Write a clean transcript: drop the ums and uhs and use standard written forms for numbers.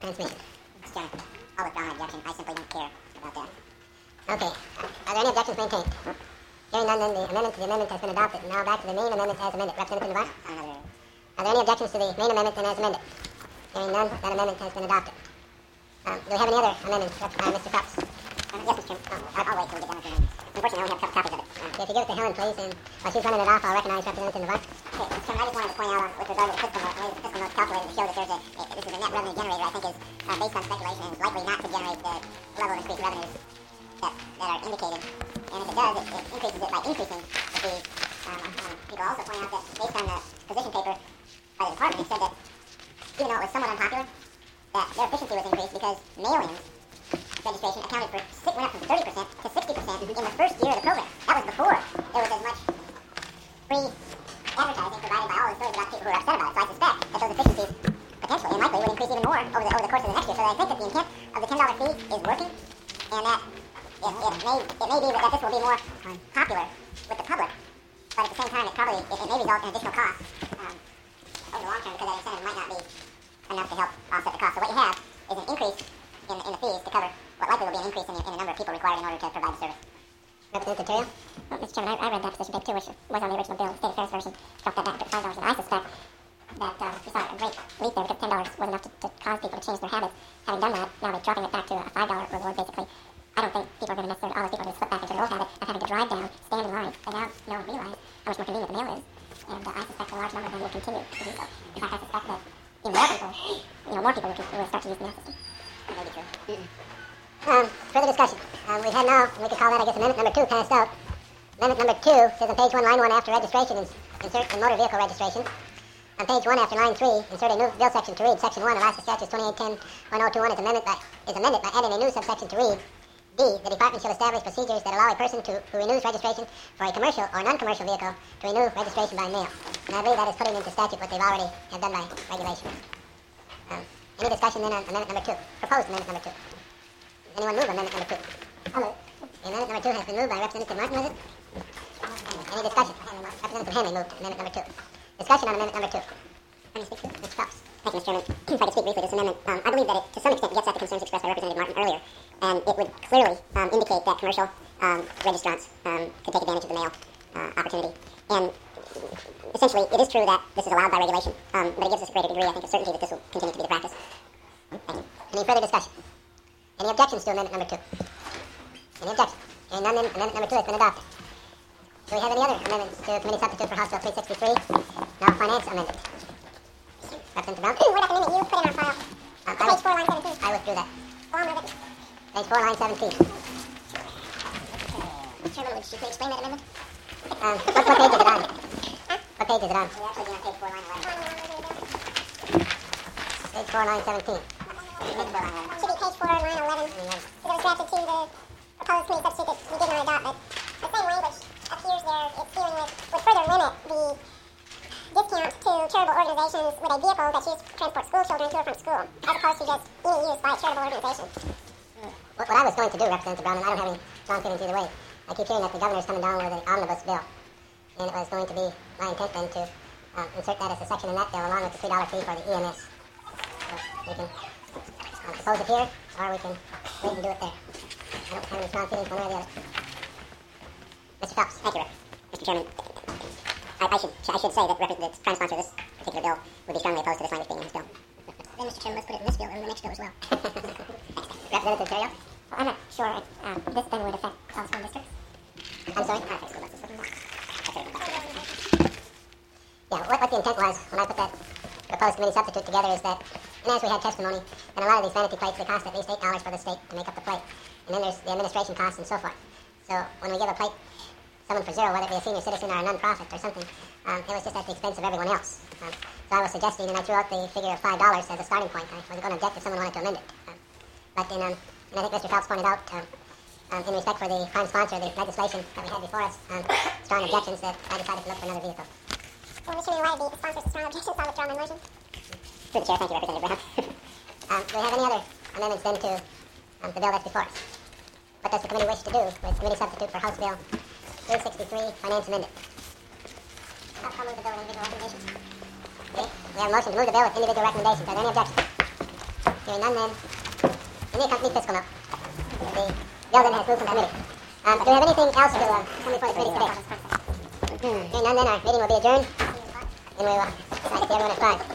Transmission. Mr. Chairman, I'll withdraw my objection. I simply don't care about that. Okay. Are there any objections maintained? Hearing none, then the amendment to the amendment has been adopted. Now back to the main amendment as amended. Representative Navarro? Are there any objections to the main amendment then as amended? Hearing none, that amendment has been adopted. Do we have any other amendments, Mr. Phelps? Yes, Mr. Chairman. I'll wait till we get done with the amendments. Unfortunately, I only have copies of it. If you give it to Helen, please, and while she's running it off, I'll recognize Representative Navarro. Okay, Mr. Chairman, I just wanted to point out with regard to the fiscal note, the way the fiscal note calculated to show that there's this is a net revenue generator, I think is based on speculation and is likely not to generate the level of increased revenues that are indicated. And if it does, it increases it by increasing the fees. People also point out that based on the position paper by the department, it said that even though it was somewhat unpopular, that their efficiency was increased because mail-in registration accounted for went up from 30% to 60% in the first year of the program. That was before there was as much free advertising provided by all the stores about people who are upset about it. So I suspect that those efficiencies potentially and likely would increase even more over the course of the next year. So I think that the intent of the $10 fee is working, and that it may be that this will be more popular with the public, but at the same time it may result in additional costs over the long term because that incentive might not be enough to help offset the cost. So what you have is an increase in the fees to cover what likely will be an increase in the number of people required in order to provide the service. Representative Terrio? Well, Mr. Chairman, I read that position paper too, which was on the original bill. The State Affairs version dropped that back to $5, and I suspect that we saw a great leap there because $10 was enough to cause people to change their habits. Having done that, now they're dropping it back to a $5 reward, basically. I don't think people are going to necessarily, all those people are going to slip back into their old habit of having to drive down, stand in line. They now know and realize how much more convenient the mail is, and I suspect a large number of them will continue to do so. In fact, I suspect that even more people will start to use the mail system. That may be true. Further discussion. We have now, we could call that, I guess, amendment number 2 passed out. Amendment number 2 says on page 1, line 1, after registration, insert in motor vehicle registration. On page 1, after line 3, insert a new bill section to read. Section 1 of Alaska Statutes 2810.1021 is amended by adding a new subsection to read. D. The Department shall establish procedures that allow a person who renews registration for a commercial or non-commercial vehicle to renew registration by mail. And I believe that is putting into statute what they've already have done by regulation. Any discussion then on amendment number 2? Proposed amendment number 2. Anyone move amendment number 2? I'll move. Amendment number 2 has been moved by Representative Martin, was it? Any discussion? Representative Hanley moved amendment number 2. Discussion on amendment number 2. Can you speak to it? Mr. Phelps. Thank you, Mr. Chairman. If I could speak briefly to this amendment, I believe that it, to some extent, gets at the concerns expressed by Representative Martin earlier, and it would clearly indicate that commercial registrants could take advantage of the mail opportunity. And essentially, it is true that this is allowed by regulation, but it gives us a greater degree, I think, of certainty that this will continue to be the practice. Thank you. Any further discussion? Any objections to amendment number 2? Any objections? Hearing none, then amendment number 2 has been adopted. Do we have any other amendments to committee substitute for House Bill 363? Now finance amendment. Representative Brown? Where that amendment you put in our file? Page 4, line 17. I withdrew that. Well, I'll move it. Page 4, line 17. Chairman, would you please explain that amendment? What page is it on? Huh? What page is it on? It would actually be on page 4, line 11. Page 4, line 17. Page 4, line 11. Should be page 4, line 11. It was drafted to the proposed committee substitute that we did not adopt, but the same language appears there. It's dealing with further limit the discount to charitable organizations with a vehicle that's used to transport school children to or from school, as opposed to just being used by a charitable organization. What I was going to do, Representative Brown, and I don't have any strong feelings either way, I keep hearing that the governor's coming down with an omnibus bill, and it was going to be my intent then to insert that as a section in that bill along with the $3 fee for the EMS. So we can propose it here, or we can wait and do it there. I don't have any strong feelings one way or the other. Mr. Phelps. Thank you, Mr. Chairman. I should say that the prime sponsor of this particular bill would be strongly opposed to this language being in this bill. Then, Mr. Chairman, let's put it in this bill and the next bill as well. Representative Terrio? Well, I'm not sure this then would affect all school districts. I'm sorry? Yeah, what the intent was when I put that proposed committee substitute together is that, and as we had testimony, and a lot of these vanity plates, they cost at least $8 for the state to make up the plate. And then there's the administration costs and so forth. So when we give a plate someone for zero, whether it be a senior citizen or a non-profit or something, it was just at the expense of everyone else. So I was suggesting, and I threw out the figure of $5 as a starting point. I wasn't going to object if someone wanted to amend it. But in, and I think Mr. Phelps pointed out, in respect for the prime sponsor, the legislation that we had before us, strong objections, that I decided to look for another vehicle. Well, Mr. Chairman, why the sponsors strong objections? I'll withdraw my motion. Through the chair, thank you, Representative Brown. Do we have any other amendments then to the bill that's before us? What does the committee wish to do with committee substitute for House Bill 363, Finance Amendment? I'll move the bill with individual recommendations. Okay, we have a motion to move the bill with individual recommendations. Are there any objections? Hearing none, then we need fiscal note. The bill then has moved from the committee. Do we have anything else to come before the committee today? Hearing none, then our meeting will be adjourned, and we will see everyone at 5.